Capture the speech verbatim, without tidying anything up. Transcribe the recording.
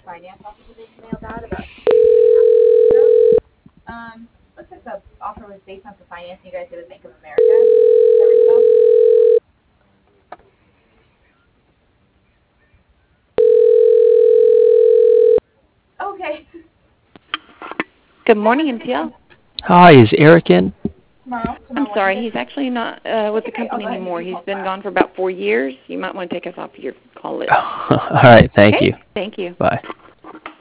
finance officer just mailed out about um, looks like the offer was based on some financing you guys did with Bank of America. Does that ring a bell? Okay. Good morning, N P L. Hi, is Eric in? Tomorrow? I'm Tomorrow sorry, Wednesday? he's actually not uh, with the Okay, I'll company go ahead and give anymore. you a He's call been tomorrow. gone for about four years. You might want to take us off your call list. All right, thank Okay? you. Thank you. Bye.